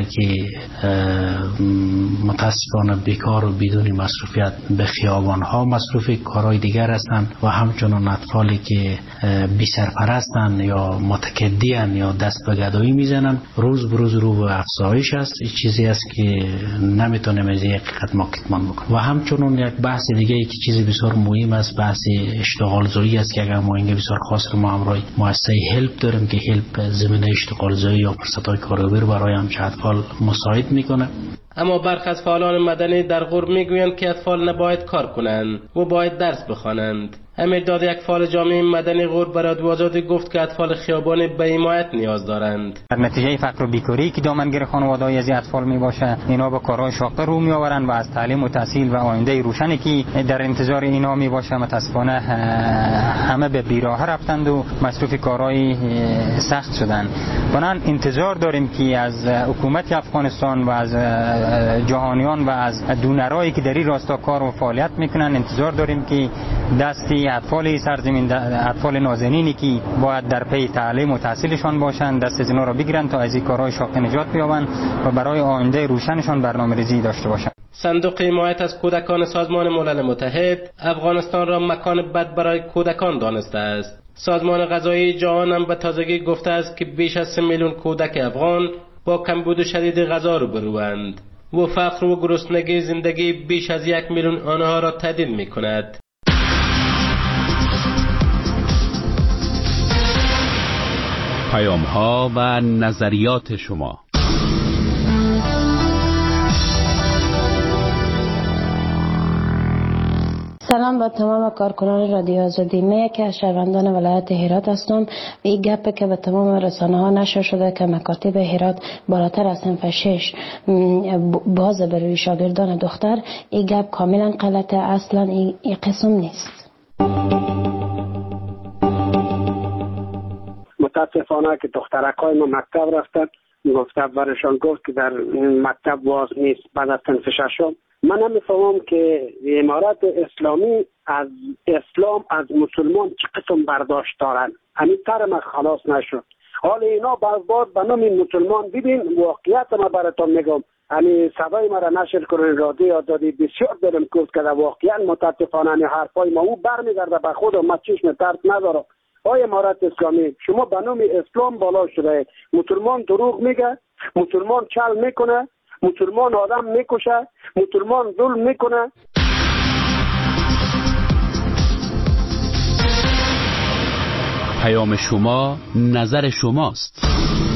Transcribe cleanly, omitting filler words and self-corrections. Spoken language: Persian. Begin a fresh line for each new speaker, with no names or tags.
که متاسفانه بیکار و بدون مصروفیت به خیابان ها مصروف کارهای دیگر هستند و همچنان اطفالی که بی سرپرستند یا متکدیان یا دست به گدایی میزنن روز به روز رو به افزایش است. این چیزی است که نمیتونیم از یک حقیقت ما کتمان بکنیم. و همچنان یک بحث دیگه ای که چیزی بسیار مهم است بحث اشتغال زایی است که اگر ما اینجا بسیار خاص ما همراه مؤسسه هلپ داریم که هلپ زمینه اشتغال زایی یا فرصت‌های کاری برای همچه اطفال مساعد میکنه.
اما برخی از فعالان مدنی در غرب میگویند که اطفال نباید کار کنند و باید درس بخوانند. امیرداد، یک فعال جامعه مدنی غرب، برای رادیو آزادی گفت که اطفال خیابانی به حمایت نیاز دارند.
در نتیجه فقر و بیکاری که دامنگیر خانواده‌های از اطفال میباشه، اینا به کارهای شاق‌تر رو میآورند و از تعلیم و تحصیل و آینده روشنی که در انتظار اینا میباشه متاسفانه همه به بیراه رفتند و مصروف کارهای سخت شدند. بنابراین انتظار داریم که از حکومت افغانستان و از جهانیان و از دونرایی که در این راستا کار و فعالیت میکنن انتظار داریم که دستی اطفال سرزمین، اطفال نازنینی که باید در پی تعلیم و تحصیلشان باشند، دست از اینا را بگیرن تا از این کارهای شاقه نجات بیابند و برای آینده روشنشان برنامه‌ریزی داشته باشند.
صندوق حمایت از کودکان سازمان ملل متحد افغانستان را مکان بد برای کودکان دانسته است. سازمان غذایی جهان هم به تازگی گفته است که بیش از 3 میلیون کودک افغان با کمبود شدید غذا روبروند و فقر و گرسنگی زندگی بیش از 1 میلیون آنها را تهدید می‌کند.
پیام‌ها و نظریات شما.
سلام با تمام کارکنان رادیو آزادی. من یکی از شهروندان ولایت هرات هستم. این گپی که به تمام رسانه ها نشر شده که مکاتب هرات بالاتر از صنف 6 باز برای شاگردان دختر، این گپ کاملا غلطه. اصلا این قسم نیست.
متاسفانه که دخترکای ما مکتب رفتن، گفته برشان گفت که در مکتب باز نیست بعد از صنف 6. من نمیفهمم که امارات اسلامی از اسلام از مسلمان چه قسم برداشت دارن. همین ترم خلاص نشد. حال اینا باز به نام مسلمان ببین واقعیت ما براتون میگم. یعنی صدای ما را نشر کنین رادیو آزادی بسیار دلم کوفت که واقعا متاسفانه حرفای ما او برمیگرده به خودم. ما چشم ترس ندارم. آیا امارات اسلامی شما به نام اسلام بالا شده، مسلمان دروغ میگه، مسلمان چل میکنه، مسلمان آدم میکشه، مسلمان ظلم میکنه.
پیام شما نظر شماست.